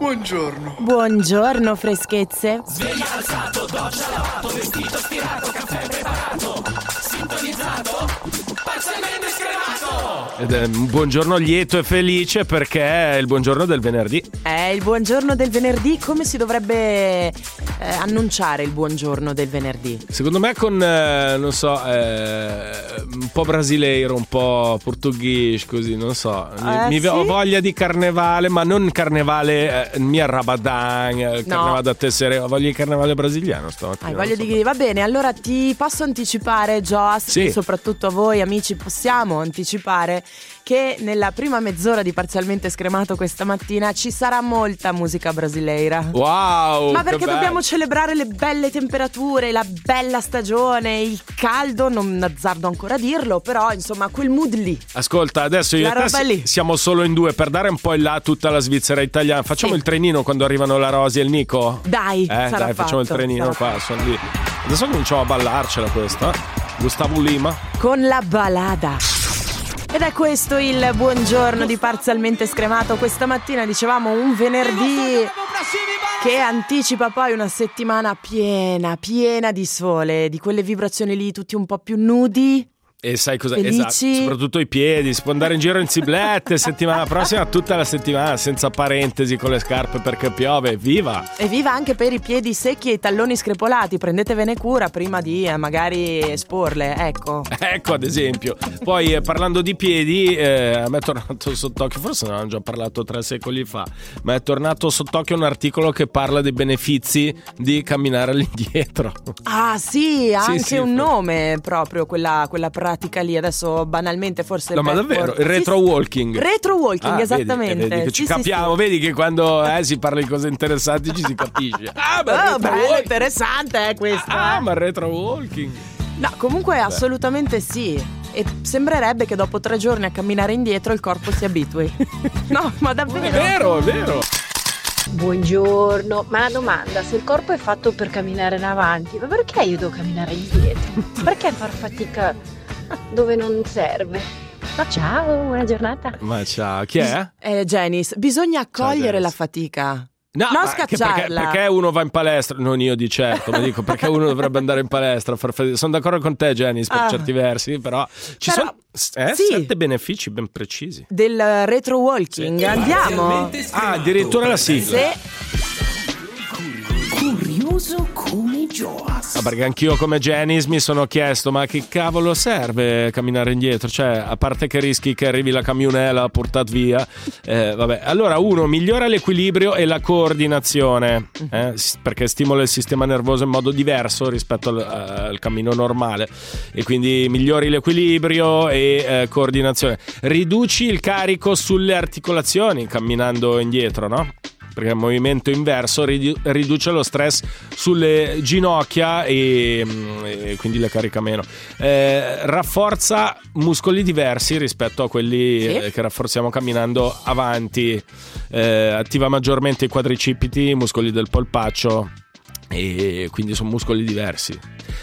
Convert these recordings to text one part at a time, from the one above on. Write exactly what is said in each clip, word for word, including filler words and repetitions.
Buongiorno. Buongiorno, freschezze. Sveglia alzato, doccia lavato, vestito stirato, caffè preparato, sintonizzato, parzialmente scremato. Ed è un buongiorno lieto e felice perché è il buongiorno del venerdì. È il buongiorno del venerdì. Come si dovrebbe eh, annunciare il buongiorno del venerdì? Secondo me con, eh, non so, eh, un po' brasileiro, un po' portoghese, così, non so. Mi, Eh, mi sì? ho voglia di carnevale, ma non carnevale eh, mia Rabadan, eh, No. carnevale da tessere, ho voglia di carnevale brasiliano stamattina. Hai voglia non so di... Va bene, allora ti posso anticipare, Joas, Sì. soprattutto a voi amici, possiamo anticipare che nella prima mezz'ora di Parzialmente Scremato questa mattina ci sarà molta musica brasileira. Wow! Ma che perché bello. dobbiamo celebrare le belle temperature, la bella stagione, il caldo, non azzardo ancora a dirlo, però insomma quel mood lì. Ascolta, adesso io La e te roba si- lì. siamo solo in due per dare un po' in là a tutta la Svizzera italiana. Facciamo Sì. il trenino quando arrivano la Rosi e il Nico? Dai, Eh, sarà dai, facciamo il fatto, trenino sarà qua, sono lì. Adesso cominciamo a ballarcela questa. Gustavo Lima. Con la balada. Ed è questo il buongiorno di Parzialmente Scremato. Questa mattina dicevamo un venerdì che anticipa poi una settimana piena, piena di sole, di quelle vibrazioni lì tutti un po' più nudi. E sai cosa? Felici. Esatto, soprattutto i piedi. Si può andare in giro in ziblette settimana prossima, tutta la settimana, senza parentesi con le scarpe perché piove. Viva! E viva anche per i piedi secchi e i talloni screpolati. Prendetevene cura prima di eh, magari esporle, ecco. Ecco, ad esempio. Poi eh, parlando di piedi, eh, a me è tornato sott'occhio, forse ne avevamo già parlato tre secoli fa, ma è tornato sott'occhio un articolo che parla dei benefici di camminare all'indietro. Ah sì, ha Sì, anche sì, un for- nome proprio quella, quella pratica lì. Adesso banalmente forse No, ma per- davvero, for- il retro sì, sì. walking. Retro walking, Ah, vedi, esattamente. eh, vedi che ci Sì, sì, capiamo, sì. vedi che quando eh, si parla di cose interessanti ci si capisce. Ah, ma il Oh, retro bello, walking. interessante eh, questo. Ah, eh. ma il retro walking. No, comunque assolutamente sì. E sembrerebbe che dopo tre giorni a camminare indietro il corpo si abitui. No, ma davvero. È vero, è vero. Buongiorno, ma una domanda, se il corpo è fatto per camminare in avanti, ma perché io devo camminare indietro? Perché far fatica dove non serve? Ma ciao, buona giornata. Ma ciao, chi è? Eh, Janice, bisogna accogliere Janice. la fatica. No, non ma che perché, scacciarla. perché uno va in palestra? Non io di certo, ma dico perché uno dovrebbe andare in palestra a far fatica. Sono d'accordo con te, Janice, per Ah. certi versi, però ci Però, sono eh, sì. sette benefici ben precisi. Del retro walking. Andiamo? Ah, addirittura la sigla. Se Curioso come Joas. Ah, perché anch'io come Janice mi sono chiesto ma che cavolo serve camminare indietro, cioè a parte che rischi che arrivi la camionella portata via, eh, vabbè. Allora uno, migliora l'equilibrio e la coordinazione, eh, s- perché stimola il sistema nervoso in modo diverso rispetto al, al cammino normale e quindi migliori l'equilibrio e eh, coordinazione. Riduci il carico sulle articolazioni camminando indietro, no? Perché il movimento inverso ridu- riduce lo stress sulle ginocchia e, e quindi le carica meno. Eh, rafforza muscoli diversi rispetto a quelli Sì. eh, che rafforziamo camminando avanti. Eh, attiva maggiormente i quadricipiti, i muscoli del polpaccio e quindi sono muscoli diversi.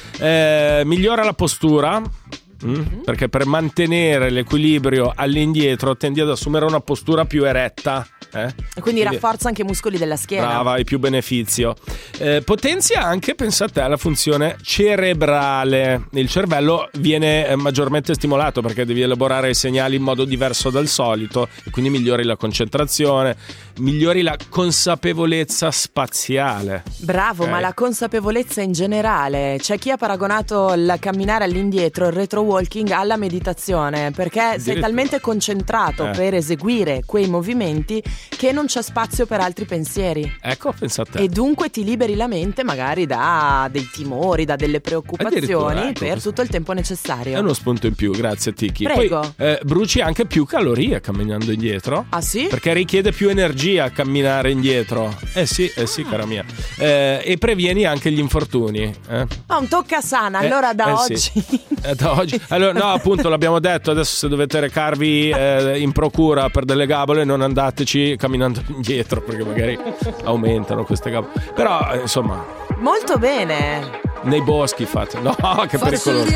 Eh, migliora la postura. Mm? Perché per mantenere l'equilibrio all'indietro tendi ad assumere una postura più eretta, eh? E quindi rafforza anche i muscoli della schiena. Brava, hai più beneficio. Eh, potenzia anche, pensa a te, la funzione cerebrale. Il cervello viene eh, maggiormente stimolato perché devi elaborare i segnali in modo diverso dal solito e quindi migliori la concentrazione, migliori la consapevolezza spaziale. Bravo, Ok. ma la consapevolezza in generale. C'è chi ha paragonato il camminare all'indietro, il retro walking, alla meditazione, perché sei Addirittura. talmente concentrato Eh. per eseguire quei movimenti che non c'è spazio per altri pensieri. Ecco, pensa a te. E dunque ti liberi la mente magari da dei timori, da delle preoccupazioni Addirittura, ecco, per questo- tutto il tempo necessario. È uno spunto in più, grazie Tiki. Prego. Poi eh, bruci anche più calorie camminando indietro. Ah sì? Perché richiede più energia camminare indietro. Eh sì, eh sì, cara mia. Eh, e previeni anche gli infortuni. Eh? Ah, un tocca sana, Eh, allora da eh oggi. sì. Eh, da oggi. Allora, no, appunto, l'abbiamo detto. Adesso, se dovete recarvi eh, in procura per delle gabole, non andateci camminando indietro, perché magari aumentano queste gabole. Però, eh, insomma, Molto bene. nei boschi fate. No, che pericoloso.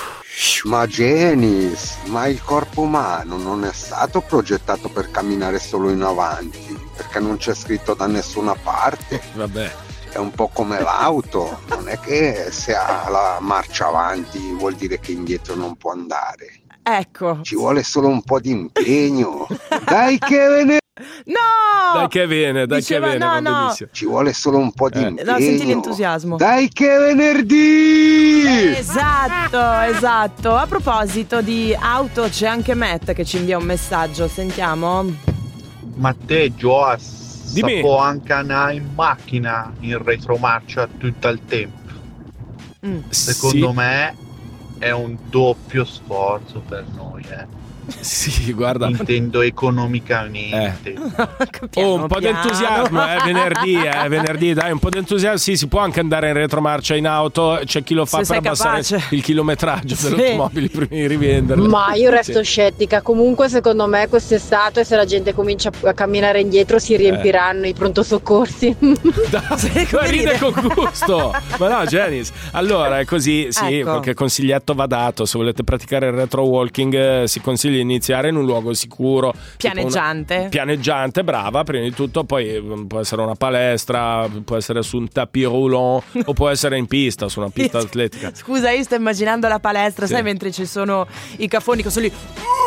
Ma Janice, ma il corpo umano non è stato progettato per camminare solo in avanti. perché non c'è scritto da nessuna parte. Vabbè. È un po' come l'auto, non è che se ha la marcia avanti vuol dire che indietro non può andare. Ecco. Ci vuole solo un po' di impegno. Dai che ve ne... No! Dai che viene, dai Diceva, che viene, no, va no. benissimo. Ci vuole solo un po' di Eh. impegno. No, senti l'entusiasmo. Dai che è venerdì! Esatto, esatto. A proposito di auto, c'è anche Matt che ci invia un messaggio. Sentiamo. Ma te, Joas, Dimmi. può anche andare in macchina in retromarcia tutto il tempo. Mm. Secondo Sì. me è un doppio sforzo per noi, eh. Sì, guarda. Intendo economicamente. Piano, Oh, un po' piano. d'entusiasmo, è venerdì, è venerdì, dai, un po' d'entusiasmo. Sì, si può anche andare in retromarcia in auto, c'è chi lo fa Se per sei abbassare capace. il chilometraggio Sì. dell'automobile prima di rivenderle. Ma io resto Sì. scettica. Comunque, secondo me, quest'estate, se la gente comincia a camminare indietro, si riempiranno i pronto soccorsi. Dai, ma ride con gusto. Ma no, Janice. Allora è così, sì, Ecco. qualche consiglietto va dato. Se volete praticare il retro walking, eh, si consiglia di iniziare in un luogo sicuro, Pianeggiante. tipo una- pianeggiante, brava, prima di tutto. Poi eh, può essere una palestra, può essere su un tapis roulant o può essere in pista, su una pista atletica. Scusa, io sto immaginando la palestra, Sì. sai, mentre ci sono i cafoni che sono lì.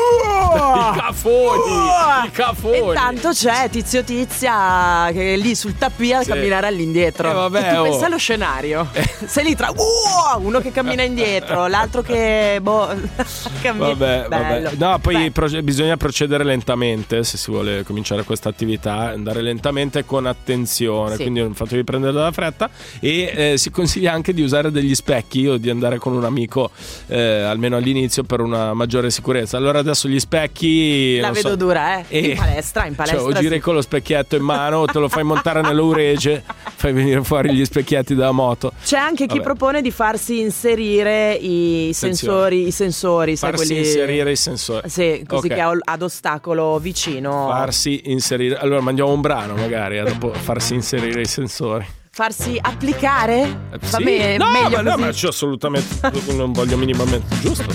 I cafoni, i cafoni. Intanto c'è Tizio Tizia che è lì sul tapis a Sì. camminare all'indietro. Eh, vabbè, E tu oh. pensa allo scenario. Sei lì tra uh, uno che cammina indietro, l'altro che boh, cammina. Vabbè, Bello. vabbè. No, poi Beh. proce- bisogna procedere lentamente se si vuole cominciare questa attività, andare lentamente e con attenzione, Sì. quindi non fatevi prendere dalla fretta e eh, si consiglia anche di usare degli specchi o di andare con un amico eh, almeno all'inizio per una maggiore sicurezza. Allora adesso gli specchi La non vedo so, dura, eh. eh, In palestra, in palestra. cioè, o giri sì. con lo specchietto in mano o te lo fai montare nell'uregge, fai venire fuori gli specchietti dalla moto. C'è anche chi Vabbè. propone di farsi inserire i sensori, i sensori, sai, Farsi quelli inserire i sensori. Sì, così Ok. che ha ad ostacolo vicino. Farsi inserire. Allora mandiamo un brano magari, eh, dopo farsi inserire i sensori. Farsi applicare? Va Sì. bene, no, meglio ma, no, così. ma c'è assolutamente non voglio minimamente giusto.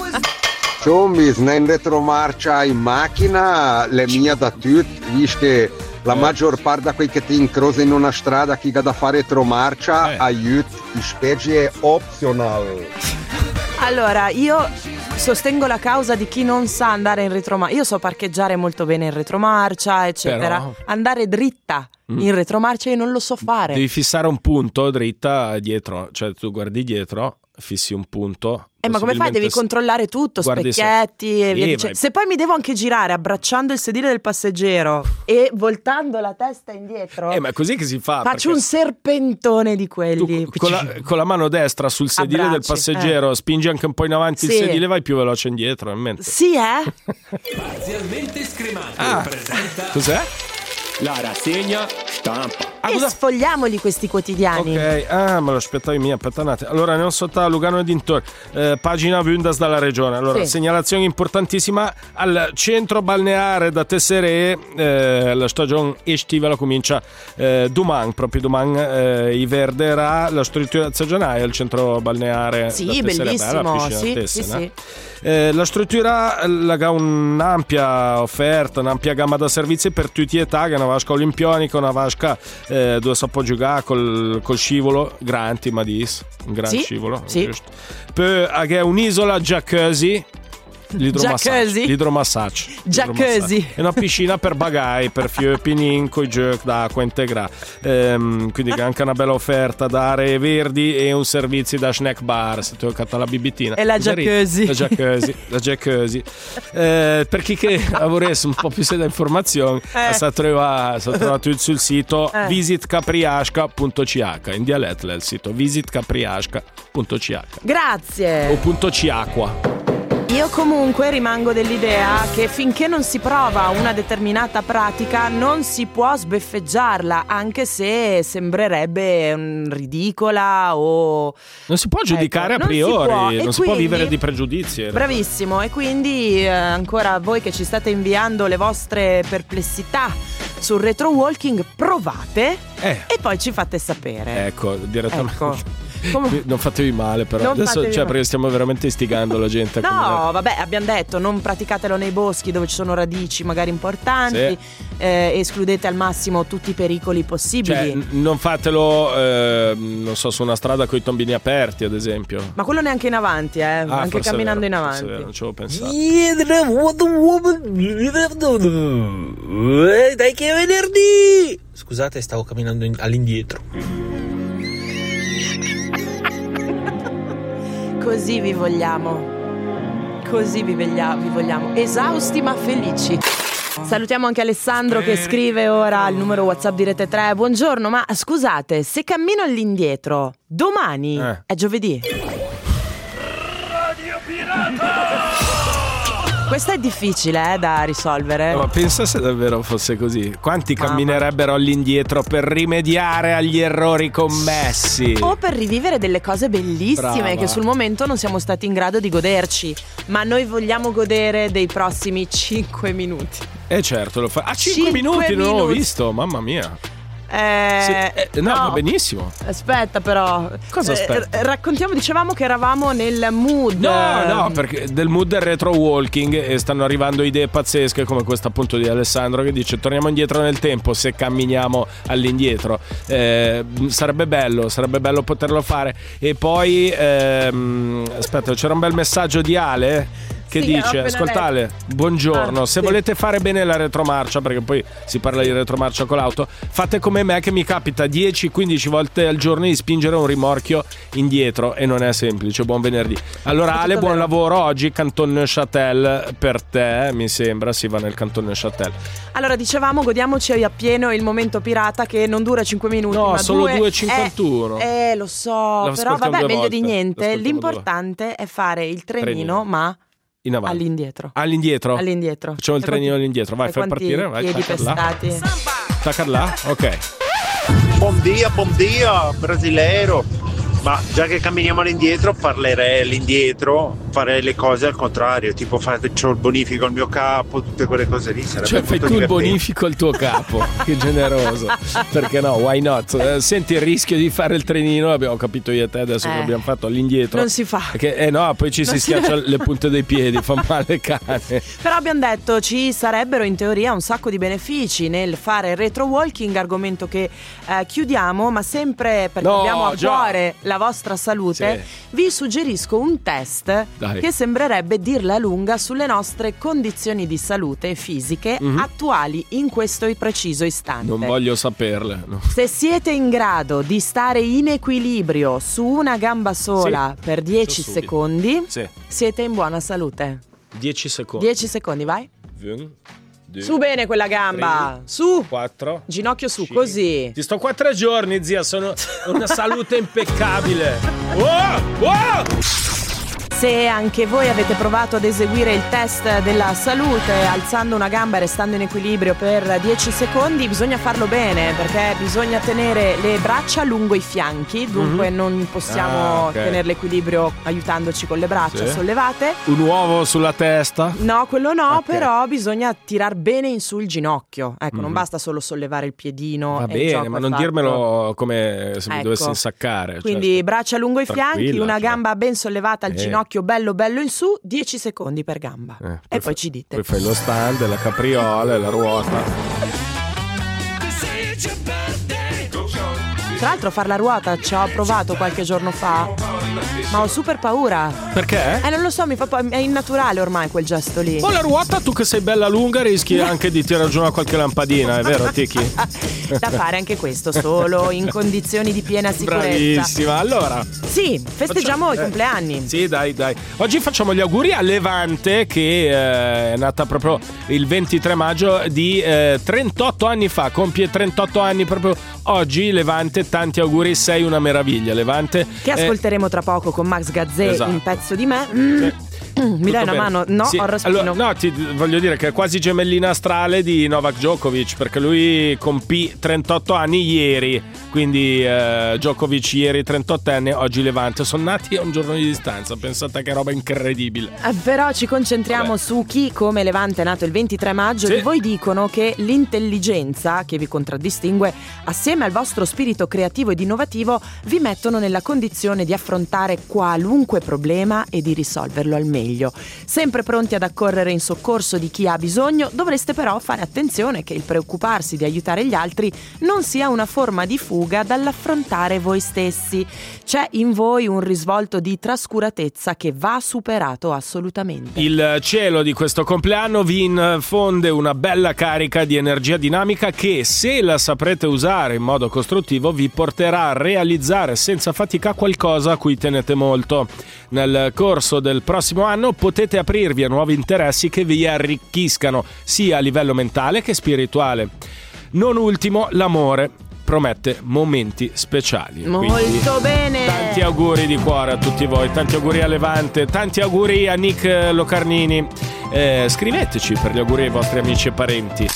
Zombie, in retromarcia in macchina, le mie da tutti, visto che la Eh. maggior parte di quelli che ti incrosi in una strada chi ha da fare retromarcia, Eh. aiuto, die specie è optional. Allora, io sostengo la causa di chi non sa andare in retromarcia. Io so parcheggiare molto bene in retromarcia, eccetera. Però- Andare dritta Mm. in retromarcia io non lo so fare. Devi fissare un punto dritta dietro, cioè tu guardi dietro, fissi un punto. Eh, ma come fai? Devi possibilmente- controllare tutto, Guardi se- specchietti e via Eh, dicendo. ma- Se poi mi devo anche girare abbracciando il sedile del passeggero e voltando la testa indietro, Eh, ma è così che si fa. faccio perché un serpentone di quelli. tu con la, con la mano destra sul sedile del Abbracci, passeggero, spingi anche un po' in avanti il Sì. sedile, vai più veloce indietro. In mente. Sì, eh? Parzialmente scremato Ah. presenta Cos'è? la rassegna stampa. Ah, e cosa- sfogliamoli questi quotidiani. Ok, ah, me lo aspettavi mia, aspettate. Allora, andiamo sotto a Lugano e dintorni. Eh, pagina Vundas dalla regione. Allora, Sì. segnalazione importantissima al centro balneare da Tesseré. Eh, la stagione estiva la comincia eh, domani, proprio domani. Eh, i verderà la struttura stagionale al centro balneare. Sì, da Tesseré. bellissimo. Bella piscina Sì, Tessera. sì, sì. Eh, la struttura ha un'ampia offerta, un'ampia gamma da servizi per tutti gli età, che è una vasca olimpionica, una vasca eh, dove si può giocare col, col scivolo, granti, ma dis, un gran Sì, scivolo, sì. giusto. Poi ha un'isola jacuzzi, l'idromassaggio, Jacuzzi? l'idromassaggio, Jacuzzi. l'idromassaggio. È una piscina per bagai, per fiori pinin, coi giochi d'acqua integrata. Ehm, quindi anche una bella offerta da aree verdi e un servizio da snack bar, se tu hai cattato la bibitina. E la jacuzzi. La jacuzzi, la jacuzzi. Eh, per chi che volesse un po' più di informazioni, Eh. si trova, si trova tutto sul sito Eh. visit capriasca punto c h, in dialetto è il sito visit capriasca punto c h Grazie. o punto ciacqua. Io comunque rimango dell'idea che finché non si prova una determinata pratica non si può sbeffeggiarla, anche se sembrerebbe mm, ridicola o... Non si può giudicare Ecco, a non si priori, può, e non si può quindi- vivere di pregiudizi. in realtà. Bravissimo, e quindi eh, ancora voi che ci state inviando le vostre perplessità sul retro walking, provate Eh. e poi ci fate sapere. Ecco, direttamente. Ecco. Come? Non fatevi male, però. Non Adesso, fatevi cioè, male. perché stiamo veramente istigando la gente a No, camminare. vabbè, abbiamo detto non praticatelo nei boschi dove ci sono radici magari importanti, Sì. eh, escludete al massimo tutti i pericoli possibili. Cioè, n- non fatelo, eh, non so, su una strada con i tombini aperti, ad esempio. Ma quello neanche in avanti, eh, Ah, anche forse è camminando vero, in forse è avanti. vero, non ci avevo pensato. Dai che è venerdì! Scusate, stavo camminando in- all'indietro. Così vi vogliamo. Così vi, veglia- vi vogliamo. Esausti ma felici. Salutiamo anche Alessandro che scrive ora al numero WhatsApp di Rete tre. Buongiorno, ma scusate, se cammino all'indietro, domani Eh. è giovedì. Questa è difficile eh, da risolvere. Ma pensa se davvero fosse così. Quanti Mamma. camminerebbero all'indietro per rimediare agli errori commessi? O per rivivere delle cose bellissime Brava. che sul momento non siamo stati in grado di goderci. Ma noi vogliamo godere dei prossimi cinque minuti. Eh certo, lo fa. Ah, cinque Cinque minuti, non l'ho minuti. visto, mamma mia. Eh, Sì, eh, no, va benissimo. Aspetta però. Cosa aspetta? Eh, raccontiamo, dicevamo che eravamo nel mood. No, no, perché del mood del retro walking e stanno arrivando idee pazzesche come questa appunto di Alessandro che dice torniamo indietro nel tempo se camminiamo all'indietro. Eh, sarebbe bello, sarebbe bello poterlo fare. E poi, ehm, aspetta, c'era un bel messaggio di Ale che Sì, ho dice, appena ascoltate, letto. buongiorno, Ah, se sì. volete fare bene la retromarcia, perché poi si parla di retromarcia con l'auto, fate come me che mi capita dieci quindici volte al giorno di spingere un rimorchio indietro e non è semplice. Buon venerdì. Allora È Ale, tutto buon vero. lavoro oggi, Canton Neuchâtel per te, mi sembra, si va nel Canton Neuchâtel. Allora, dicevamo, godiamoci appieno il momento pirata che non dura cinque minuti. No, ma solo due due e cinquantuno. Eh, eh, lo so, Lo però ascoltiamo vabbè, due meglio di volte. Lo niente. ascoltiamo due L'importante è fare il trenino, Trenino. ma In avanti. all'indietro. All'indietro? All'indietro. Facciamo il Sai trenino quanti- all'indietro, vai, sai fai quanti partire, vai, piedi stacca là. pestati. Stacca là, ok. Bom dia, bom dia, brasileiro. Ma già che camminiamo all'indietro, parlerei all'indietro, farei le cose al contrario, tipo faccio il bonifico al mio capo, tutte quelle cose lì. Sarebbe Cioè fai molto tu il divertente. bonifico al tuo capo. Che generoso. Perché no, why not? Eh, Senti il rischio di fare il trenino, l'abbiamo capito io e te adesso che Eh. abbiamo fatto all'indietro. Non si fa. Perché, eh no, poi ci Non si si schiaccia deve- le punte dei piedi, fa male cane. Però abbiamo detto ci sarebbero in teoria un sacco di benefici nel fare retro walking, argomento che eh, chiudiamo, ma sempre perché No, abbiamo a già. cuore la vostra salute, Sì. vi suggerisco un test Dai. che sembrerebbe dirla lunga sulle nostre condizioni di salute fisiche Mhm. attuali in questo preciso istante. Non voglio saperle. no. Se siete in grado di stare in equilibrio su una gamba sola Sì. per dieci Subito. secondi, Sì. siete in buona salute. dieci secondi. dieci secondi, vai. Un, due, Su bene quella gamba, su. quattro. Ginocchio su, cinque. così. Ti sto quattro giorni, zia, sono una salute impeccabile. Oh, oh! Se anche voi avete provato ad eseguire il test della salute alzando una gamba e restando in equilibrio per dieci secondi, bisogna farlo bene perché bisogna tenere le braccia lungo i fianchi, dunque Mhm. non possiamo Ah, ok. tenere l'equilibrio aiutandoci con le braccia Sì. sollevate. Un uovo sulla testa. No, quello no, Ok. però bisogna tirar bene in su il ginocchio. Ecco, non Mhm. basta solo sollevare il piedino. Va e il bene, gioco ma è non fatto. dirmelo come se mi Ecco. dovessi insaccare. Quindi certo. braccia lungo i fianchi, Tranquilla, una cioè. gamba ben sollevata al Eh. ginocchio bello bello in su, dieci secondi per gamba. Eh, e poi fa- ci dite. Poi fai lo stand, la capriola e la ruota. Tra l'altro far la ruota ci ho provato qualche giorno fa, ma ho super paura. Perché? Eh non lo so, mi fa pa- è innaturale ormai quel gesto lì. Con la ruota, tu che sei bella lunga, rischi anche di tirare giù una qualche lampadina, è vero, Tiki? Da fare anche questo solo in condizioni di piena sicurezza. Bravissima. Allora, Sì, festeggiamo Facciamo- i eh. compleanni. sì, dai, dai. Oggi facciamo gli auguri a Levante, che eh, è nata proprio il ventitré maggio di eh, trentotto anni fa. Compie trentotto anni proprio oggi. Levante, tanti auguri, sei una meraviglia, Levante. Che Eh, ascolteremo tra poco con Max Gazzè esatto. in Pezzo di me. Mm. Sì. Mm, mi dai una mano? No, sì. ho raspino. Allora, no, ti voglio dire che è quasi gemellina astrale di Novak Djokovic, perché lui compì trentotto anni ieri, quindi eh, Djokovic ieri trentottenne, oggi Levante, sono nati a un giorno di distanza, pensate che roba incredibile. Eh, però ci concentriamo Vabbè. su chi come Levante è nato il ventitré maggio, sì. e voi dicono che l'intelligenza che vi contraddistingue assieme al vostro spirito creativo ed innovativo vi mettono nella condizione di affrontare qualunque problema e di risolverlo al meglio. Sempre pronti ad accorrere in soccorso di chi ha bisogno, dovreste però fare attenzione che il preoccuparsi di aiutare gli altri non sia una forma di fuga dall'affrontare voi stessi. C'è in voi un risvolto di trascuratezza che va superato assolutamente. Il cielo di questo compleanno vi infonde una bella carica di energia dinamica che, se la saprete usare in modo costruttivo, vi porterà a realizzare senza fatica qualcosa a cui tenete molto. Nel corso del prossimo anno potete aprirvi a nuovi interessi che vi arricchiscano sia a livello mentale che spirituale. Non ultimo, l'amore promette momenti speciali. Molto Quindi, bene. Tanti auguri di cuore a tutti voi, tanti auguri a Levante, tanti auguri a Nick Locarnini. Eh, scriveteci per gli auguri ai vostri amici e parenti.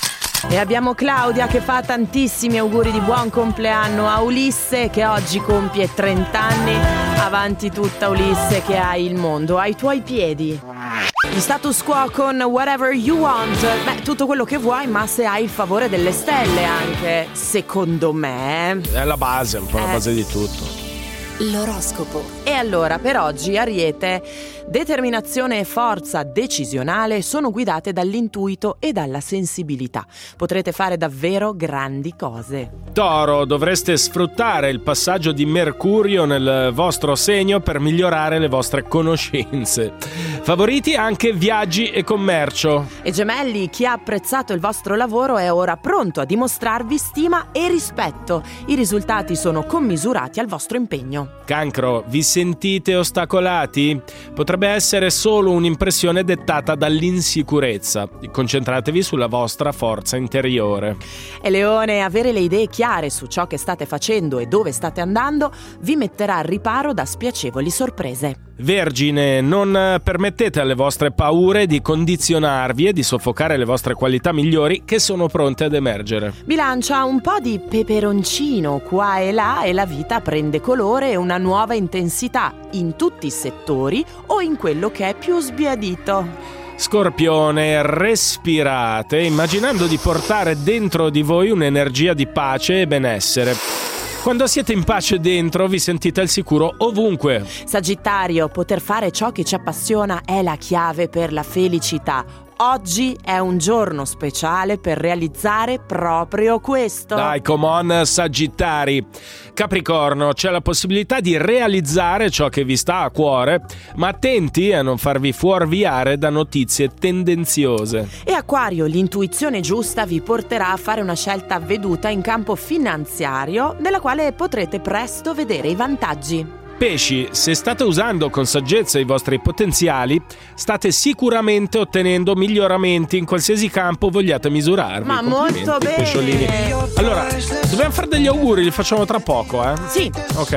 E abbiamo Claudia che fa tantissimi auguri di buon compleanno a Ulisse, che oggi compie trenta anni. Avanti tutta, Ulisse, che hai il mondo ai tuoi piedi. Il status quo con Whatever You Want. Beh, tutto quello che vuoi, ma se hai il favore delle stelle anche, secondo me. È la base, un po' la eh. base di tutto. L'oroscopo. E allora, per oggi, Ariete, determinazione e forza decisionale sono guidate dall'intuito e dalla sensibilità. Potrete fare davvero grandi cose. Toro, dovreste sfruttare il passaggio di Mercurio nel vostro segno per migliorare le vostre conoscenze. Favoriti anche viaggi e commercio. E Gemelli, chi ha apprezzato il vostro lavoro è ora pronto a dimostrarvi stima e rispetto. I risultati sono commisurati al vostro impegno. Cancro, vi sentite ostacolati? Potrebbe essere solo un'impressione dettata dall'insicurezza. Concentratevi sulla vostra forza interiore. E Leone, avere le idee chiare su ciò che state facendo e dove state andando vi metterà al riparo da spiacevoli sorprese. Vergine, non permettete alle vostre paure di condizionarvi e di soffocare le vostre qualità migliori che sono pronte ad emergere. Bilancia, un po' di peperoncino qua e là e la vita prende colore e una nuova intensità in tutti i settori o in quello che è più sbiadito. Scorpione, respirate immaginando di portare dentro di voi un'energia di pace e benessere. Quando siete in pace dentro vi sentite al sicuro ovunque. Sagittario, poter fare ciò che ci appassiona è la chiave per la felicità. Oggi è un giorno speciale per realizzare proprio questo. Dai, come on, Sagittari. Capricorno, c'è la possibilità di realizzare ciò che vi sta a cuore, ma attenti a non farvi fuorviare da notizie tendenziose. E Acquario, l'intuizione giusta vi porterà a fare una scelta avveduta in campo finanziario, della quale potrete presto vedere i vantaggi. Pesci, se state usando con saggezza i vostri potenziali, state sicuramente ottenendo miglioramenti in qualsiasi campo vogliate misurarvi. Ma molto bene! Pesciolini. Allora, dobbiamo fare degli auguri, li facciamo tra poco, eh? Sì. Ok.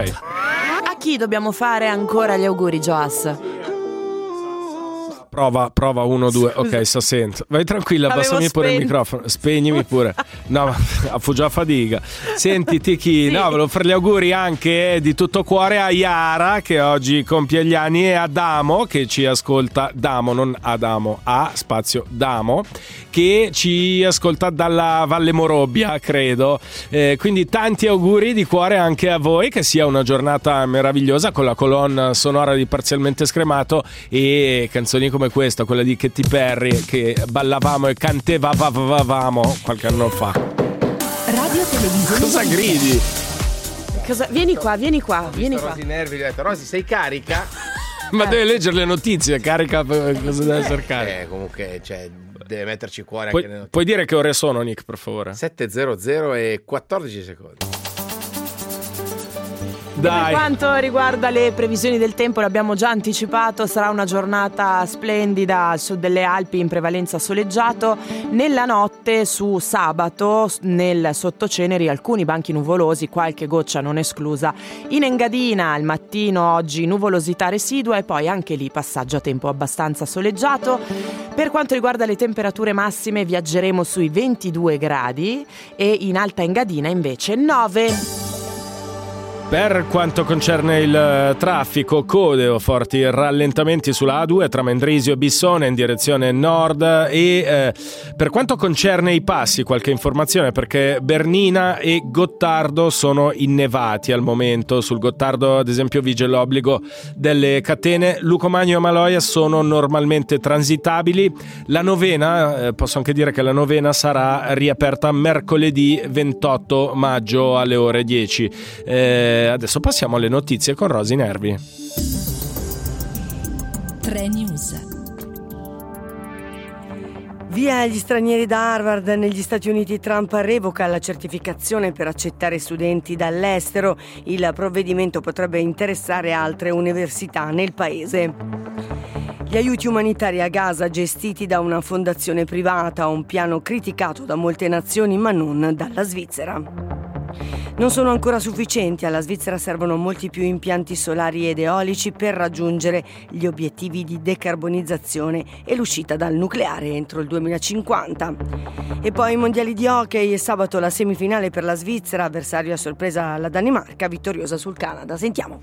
A chi dobbiamo fare ancora gli auguri, Joas? Prova, prova, uno, due, ok, sta sento. Vai tranquilla, abbassami pure il microfono, spegnimi pure. No, ma fu già fatica. Senti, Tiki, sì. no, volevo fare gli auguri anche di tutto cuore a Yara, che oggi compie gli anni, e a Damo, che ci ascolta, Damo, non Adamo, A, spazio, Damo, che ci ascolta dalla Valle Morobbia, credo. Eh, quindi tanti auguri di cuore anche a voi, che sia una giornata meravigliosa con la colonna sonora di Parzialmente Scremato e canzoni come questa, quella di Katy Perry che ballavamo e cantavamo qualche anno fa. Radio Televisione. Cosa gridi? Cosa? Vieni qua, vieni qua, vieni qua. Rosi nervi, ho detto, Rosi, sei carica? Ma deve leggere le notizie, carica cosa deve essere carica. Eh, comunque, cioè, deve metterci cuore Pu- anche nelle notizie. Puoi dire che ore sono, Nick, per favore? sette e zero zero e quattordici secondi. Dai. Per quanto riguarda le previsioni del tempo, l'abbiamo già anticipato, sarà una giornata splendida al sud delle Alpi, in prevalenza soleggiato. Nella notte su sabato nel sottoceneri alcuni banchi nuvolosi, qualche goccia non esclusa. In Engadina al mattino oggi nuvolosità residua e poi anche lì passaggio a tempo abbastanza soleggiato. Per quanto riguarda le temperature massime viaggeremo sui ventidue gradi e in Alta Engadina invece nove. Per quanto concerne il traffico, code o forti rallentamenti sulla A due tra Mendrisio e Bissone in direzione nord e eh, per quanto concerne i passi qualche informazione perché Bernina e Gottardo sono innevati al momento. Sul Gottardo ad esempio vige l'obbligo delle catene. Lucomagno e Maloia sono normalmente transitabili. La novena, eh, posso anche dire che la novena sarà riaperta mercoledì ventotto maggio alle ore dieci. Eh, Adesso passiamo alle notizie con Rosy Nervi. tre News. Via gli stranieri da Harvard. Negli Stati Uniti Trump revoca la certificazione per accettare studenti dall'estero. Il provvedimento potrebbe interessare altre università nel paese. Gli aiuti umanitari a Gaza gestiti da una fondazione privata, un piano criticato da molte nazioni ma non dalla Svizzera. Non sono ancora sufficienti, alla Svizzera servono molti più impianti solari ed eolici per raggiungere gli obiettivi di decarbonizzazione e l'uscita dal nucleare entro il duemilacinquanta. E poi i mondiali di hockey e sabato la semifinale per la Svizzera, avversario a sorpresa la Danimarca, vittoriosa sul Canada. Sentiamo.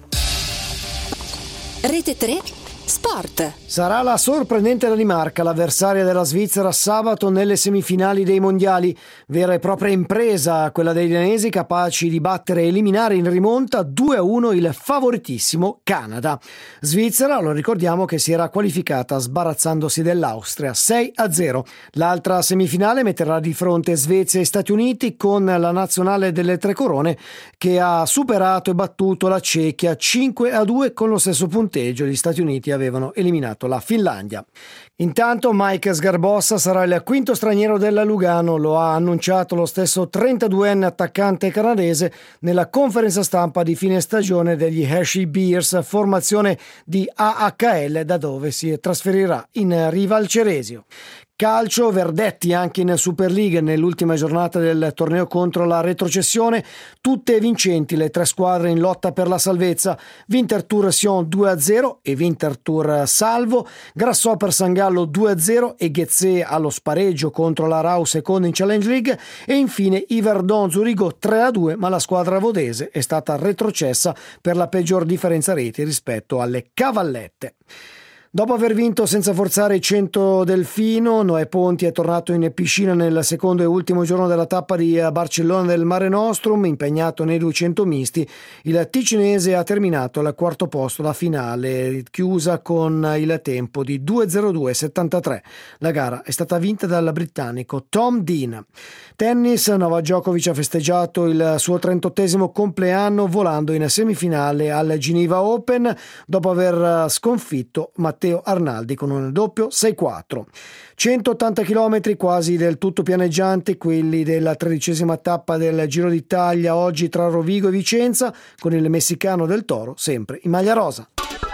Rete tre Sport. Sarà la sorprendente Danimarca l'avversaria della Svizzera sabato nelle semifinali dei mondiali. Vera e propria impresa quella dei danesi, capaci di battere e eliminare in rimonta due a uno il favoritissimo Canada. Svizzera, lo ricordiamo, che si era qualificata sbarazzandosi dell'Austria sei a zero. L'altra semifinale metterà di fronte Svezia e Stati Uniti con la nazionale delle Tre Corone che ha superato e battuto la Cechia cinque a due con lo stesso punteggio. Gli Stati Uniti avevano eliminato la Finlandia. Intanto Mike Sgarbossa sarà il quinto straniero della Lugano, lo ha annunciato lo stesso trentaduenne attaccante canadese nella conferenza stampa di fine stagione degli Hershey Bears, formazione di A H L da dove si trasferirà in riva al Ceresio. Calcio, verdetti anche in Super League nell'ultima giornata del torneo contro la retrocessione, tutte vincenti le tre squadre in lotta per la salvezza. Winterthur Sion due a zero e Winterthur Salvo, Grasshopper San Gallo due a zero e Ghezze allo spareggio contro la Rau seconda in Challenge League e infine Yverdon Zurigo tre a due, ma la squadra vodese è stata retrocessa per la peggior differenza reti rispetto alle Cavallette. Dopo aver vinto senza forzare i cento Delfino, Noè Ponti è tornato in piscina nel secondo e ultimo giorno della tappa di Barcellona del Mare Nostrum, impegnato nei duecento misti. Il ticinese ha terminato al quarto posto la finale, chiusa con il tempo di due zero due settantatré. La gara è stata vinta dal britannico Tom Dean. Tennis, Novak Djokovic ha festeggiato il suo trentottesimo compleanno volando in semifinale al Geneva Open dopo aver sconfitto Matteo Arnaldi con un doppio sei quattro. centottanta chilometri quasi del tutto pianeggianti, quelli della tredicesima tappa del Giro d'Italia oggi tra Rovigo e Vicenza, con il messicano Del Toro sempre in maglia rosa.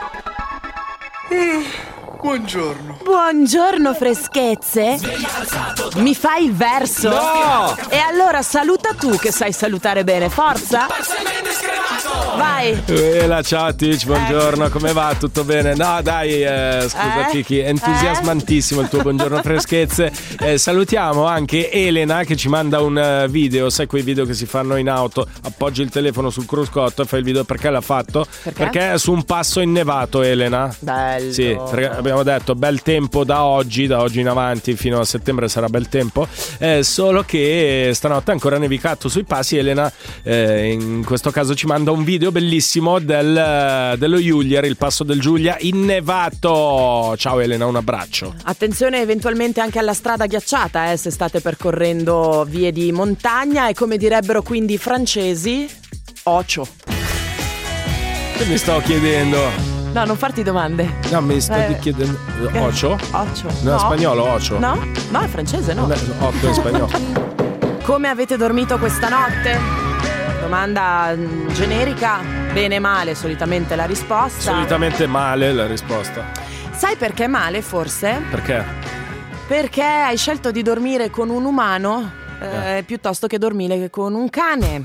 Buongiorno. Buongiorno freschezze. Mi fai il verso? No! E allora saluta tu che sai salutare bene, forza. Vai. Bella, ciao Tic, buongiorno, come va? Tutto bene? No dai, eh, scusa Eh? Kiki, entusiasmantissimo il tuo buongiorno freschezze. Eh, salutiamo anche Elena che ci manda un eh, video, sai quei video che si fanno in auto, appoggi il telefono sul cruscotto e fai il video. Perché l'ha fatto? Perché? Perché è su un passo innevato, Elena. Bello. Sì, perché abbiamo detto bel tempo da oggi, da oggi in avanti fino a settembre sarà bel tempo, eh, solo che stanotte è ancora nevicato sui passi. Elena eh, in questo caso ci manda un video bellissimo del, dello Julier, il passo del Giulia innevato. Ciao Elena, un abbraccio. Attenzione eventualmente anche alla strada ghiacciata, eh, se state percorrendo vie di montagna e, come direbbero quindi i francesi, ocio. Che mi stavo chiedendo? No, non farti domande. No, mi stai Eh, chiedendo eh, ocio? Ocio. No, spagnolo, ocio. No? No, è francese, no. Non è otto in spagnolo. Come avete dormito questa notte? Domanda generica, bene male, solitamente la risposta. Solitamente male la risposta. Sai perché male forse? Perché? Perché hai scelto di dormire con un umano eh, eh. piuttosto che dormire con un cane.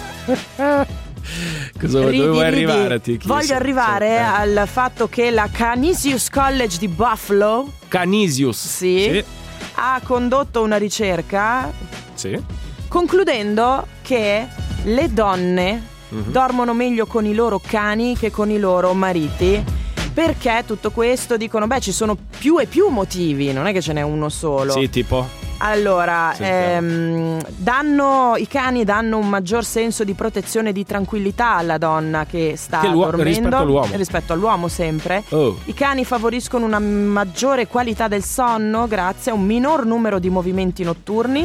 Cosa ridi, dovevo ridi. arrivare? Ti Voglio arrivare sì. al fatto che la Canisius College di Buffalo, Canisius, sì, sì. ha condotto una ricerca, sì. concludendo che le donne mm-hmm. dormono meglio con i loro cani che con i loro mariti. Perché tutto questo? Dicono, beh, ci sono più e più motivi, non è che ce n'è uno solo. Sì, tipo? Allora, ehm, danno, i cani danno un maggior senso di protezione e di tranquillità alla donna che sta che dormendo rispetto all'uomo. rispetto all'uomo sempre. Oh. I cani favoriscono una maggiore qualità del sonno grazie a un minor numero di movimenti notturni.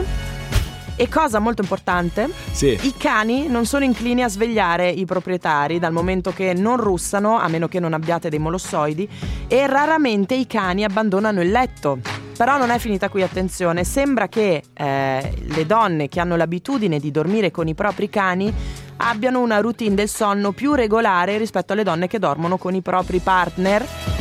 E cosa molto importante, sì. i cani non sono inclini a svegliare i proprietari dal momento che non russano, a meno che non abbiate dei molossoidi, e raramente i cani abbandonano il letto. Però non è finita qui, attenzione, sembra che eh, le donne che hanno l'abitudine di dormire con i propri cani abbiano una routine del sonno più regolare rispetto alle donne che dormono con i propri partner.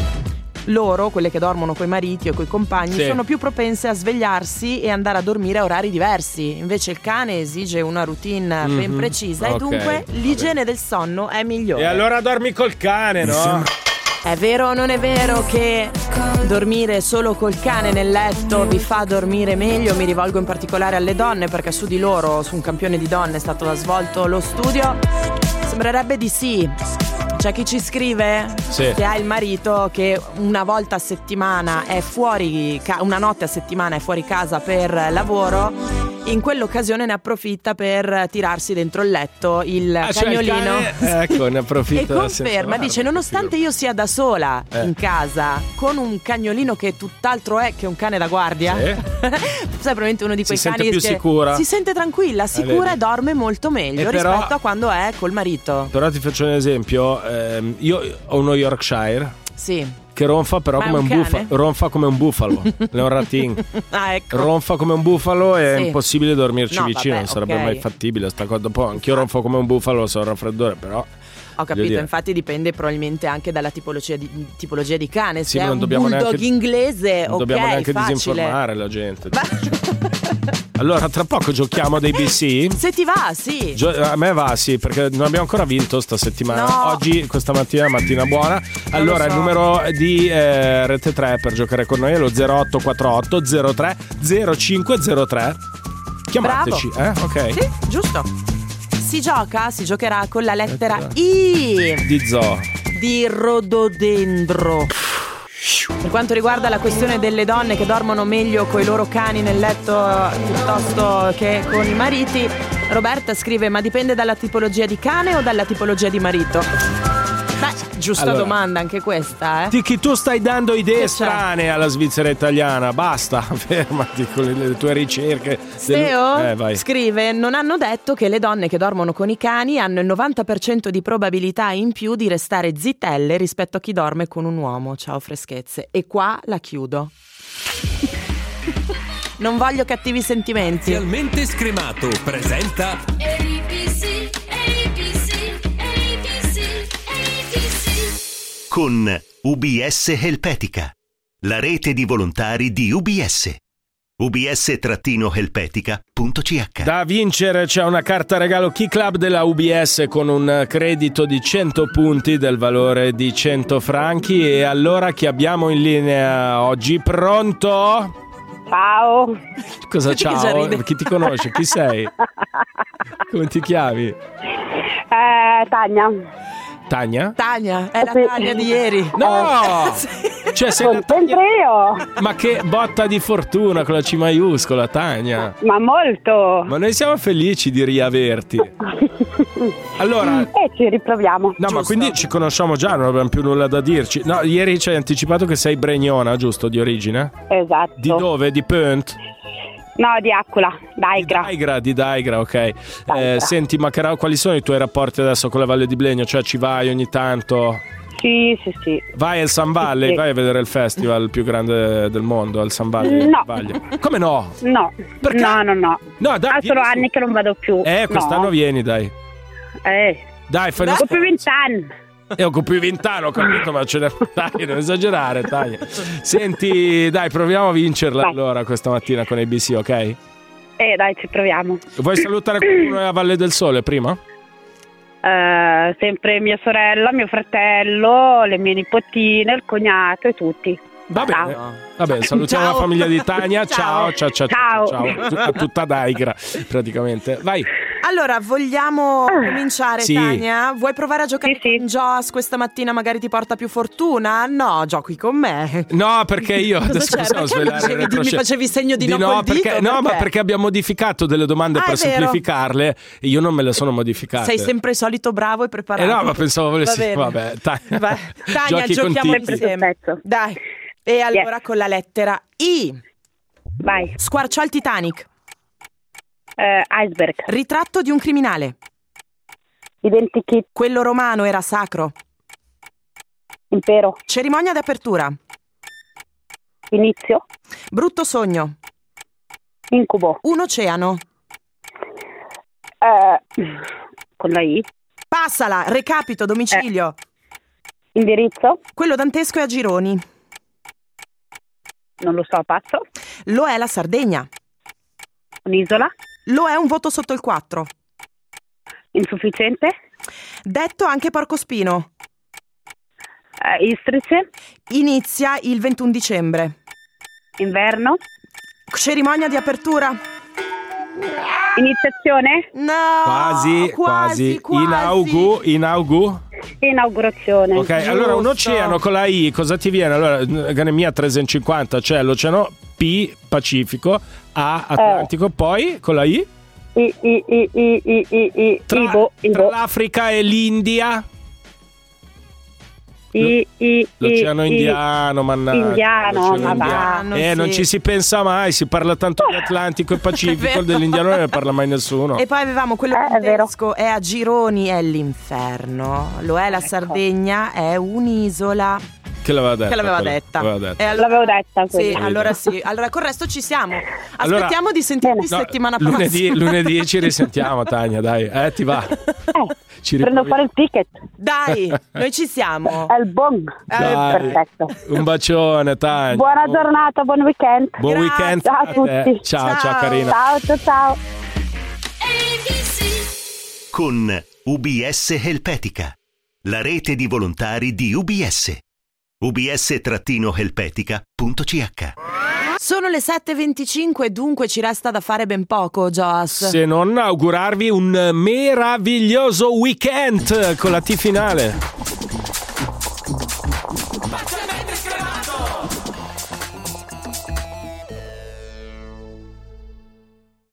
Loro, quelle che dormono coi mariti o coi compagni, sì. sono più propense a svegliarsi e andare a dormire a orari diversi. Invece il cane esige una routine mm-hmm. ben precisa, okay. e dunque l'igiene del sonno è migliore. E allora dormi col cane, no? È vero o non è vero che dormire solo col cane nel letto vi fa dormire meglio? Mi rivolgo in particolare alle donne, perché su di loro, su un campione di donne è stato svolto lo studio. Sembrerebbe di sì. C'è chi ci scrive sì. che ha il marito che una volta a settimana è fuori, una notte a settimana è fuori casa per lavoro. In quell'occasione ne approfitta per tirarsi dentro il letto il ah, cagnolino. Cioè il cane, ecco, ne approfitta. E conferma, dice, nonostante io sia da sola eh. in casa con un cagnolino che tutt'altro è che un cane da guardia, sì. sai, probabilmente uno di quei si cani sente più che sicura. si sente tranquilla, sicura eh, e dorme molto meglio e rispetto però, a quando è col marito. Però ti faccio un esempio, ehm, io ho uno Yorkshire. Sì. Che ronfa però Ma come un, un bufalo. Ronfa come un bufalo. È un rattin. Ah, ecco. Ronfa come un bufalo e è sì. impossibile dormirci no, vicino. Vabbè, non sarebbe okay. mai fattibile sta cosa. Dopo anch'io ronfo come un bufalo, so il raffreddore, però. Ho capito, infatti dipende probabilmente anche dalla tipologia di, tipologia di cane. Se sì, è non un dobbiamo bulldog neanche, inglese, non ok, dobbiamo neanche facile. disinformare la gente. Allora, tra poco giochiamo dei B C. Se ti va, sì. Gio- a me va, sì, perché non abbiamo ancora vinto sta settimana. No. Oggi, questa mattina, mattina buona. Allora, so. Il numero di eh, Rete tre per giocare con noi è lo zero otto quattro otto zero tre zero cinque zero tre. Chiamateci, Bravo. eh? Ok. Sì, giusto. Si gioca, si giocherà con la lettera I di zoo, di rododendro. Per quanto riguarda la questione delle donne che dormono meglio coi loro cani nel letto piuttosto che con i mariti, Roberta scrive: ma dipende dalla tipologia di cane o dalla tipologia di marito? Beh, giusta allora, domanda anche questa, eh? Ti, che tu stai dando idee che strane c'è? Alla Svizzera italiana. Basta, fermati con le, le tue ricerche. Steo del... eh, scrive: non hanno detto che le donne che dormono con i cani hanno il novanta per cento di probabilità in più di restare zitelle rispetto a chi dorme con un uomo. Ciao freschezze. E qua la chiudo. Non voglio cattivi sentimenti. Parzialmente scremato presenta A B C, A B C, A B C, A B C. Con U B S Helpetica, la rete di volontari di U B S. u b s helpetica punto c h. Da vincere c'è una carta regalo Key Club della U B S con un credito di cento punti del valore di cento franchi. E allora chi abbiamo in linea oggi? Pronto? Ciao. Cosa ciao? Chi ti conosce? Chi sei? Come ti chiami? Eh, Tania. Tania? Tania, è la Tania di ieri. No! Cioè, sei la Tania... io. Ma che botta di fortuna con la C maiuscola, Tania. Ma molto. Ma noi siamo felici di riaverti. Allora, e ci riproviamo. No, giusto. Ma quindi ci conosciamo già, non abbiamo più nulla da dirci. No, ieri ci hai anticipato che sei bregnona, giusto, di origine? Esatto. Di dove? Di Punt? No, di Aquila, Daigra. Di Daigra, di Daigra, ok. Eh, senti, ma che, quali sono i tuoi rapporti adesso con la Valle di Blegno? Cioè ci vai ogni tanto? Sì, Sì, sì, sì. Vai al Sun Valley, Sì. vai a vedere il festival più grande del mondo, al Sun Valley. No. Vaglia. Come no? No, Perché? no, no, no. No, dai, Ah, sono vieni su. anni che non vado più. Eh, quest'anno no. vieni, dai. Eh. Dai, fai Ho più vent'anni. E ho più vent'anni, ho capito, ma ce ne dai, non esagerare, dai. Senti, dai, proviamo a vincerla Vai. allora questa mattina con A B C, ok? Eh, dai, ci proviamo. Vuoi salutare qualcuno a Valle del Sole prima? Eh, sempre mia sorella, mio fratello, le mie nipotine, il cognato e tutti. Va Ciao. bene. Vabbè, salutiamo Ciao. la famiglia di Tania. Ciao, ciao, ciao, ciao, Ciao. ciao. A tutta Daigra, praticamente. Vai. Allora, vogliamo cominciare, Sì. Tania? Vuoi provare a giocare con Joss questa mattina? Magari ti porta più fortuna? No, giochi con me. No, perché io Cosa adesso c'è? possiamo Perché mi svelare facevi- il retroscena. mi facevi segno di no no col dito? perché, no, ma Perché? perché abbiamo modificato delle domande Ah, per è vero. semplificarle e io non me le sono modificate. Sei sempre solito bravo e preparato. Eh no, ma pensavo volessi. Va bene. Vabbè, Tania. Vai. Tania, Giochi con giochiamo Titti. insieme. Dai. E allora con la lettera I. Vai. Squarciò il Titanic. Eh, iceberg. Ritratto di un criminale. Identikit. Quello romano era sacro. Impero. Cerimonia d'apertura. Inizio. Brutto sogno. Incubo. Un oceano. Eh, con la I. Passala. Recapito. Domicilio. Indirizzo. Quello dantesco è a gironi. Non lo so, passo. Lo è la Sardegna. Un'isola. Lo è un voto sotto il quattro. Insufficiente. Detto anche porcospino. Eh, istrice. Inizia il ventuno dicembre. Inverno. Cerimonia di apertura. Iniziazione. No. Quasi, quasi. quasi. Inaugu, inaugu. Inaugurazione. Ok, allora un oceano con la I, cosa ti viene? Allora, Ganemia trecentocinquanta, cioè l'oceano P, Pacifico, A, Atlantico, poi con la I? I, I, I, I, I, I, I, Tra, Ibo, tra Ibo. l'Africa e l'India? I, I, L'oceano I, indiano, mannaggia. Indiano, l'oceano ma indiano. va. Eh, non sì. ci si pensa mai, si parla tanto di Atlantico e Pacifico, vero. dell'indiano non ne parla mai nessuno. E poi avevamo quello Eh, è vero. dantesco, è a gironi, è l'inferno. Lo è la Sardegna, è un'isola. Che l'aveva detta? Che l'aveva quella? detta. L'aveva detta. E allora- L'avevo detta Sì, quella. allora sì. Allora con il resto ci siamo. Allora- Aspettiamo di sentirti No, settimana lunedì, prossima. lunedì ci risentiamo, Tania, dai. Eh, ti va? Ci Prendo riprovi- fare il ticket. Dai, noi ci siamo. È il bon. Dai. Perfetto. Un bacione, Tania. Buona giornata, buon weekend. Buon weekend Ciao a a te. tutti. Ciao, ciao, carina. Ciao, ciao, ciao. Con U B S Helpetica, la rete di volontari di U B S. U B S-helpetica punto c h. Sono le sette e venticinque, dunque ci resta da fare ben poco, Joss. Se non augurarvi un meraviglioso weekend con la T finale.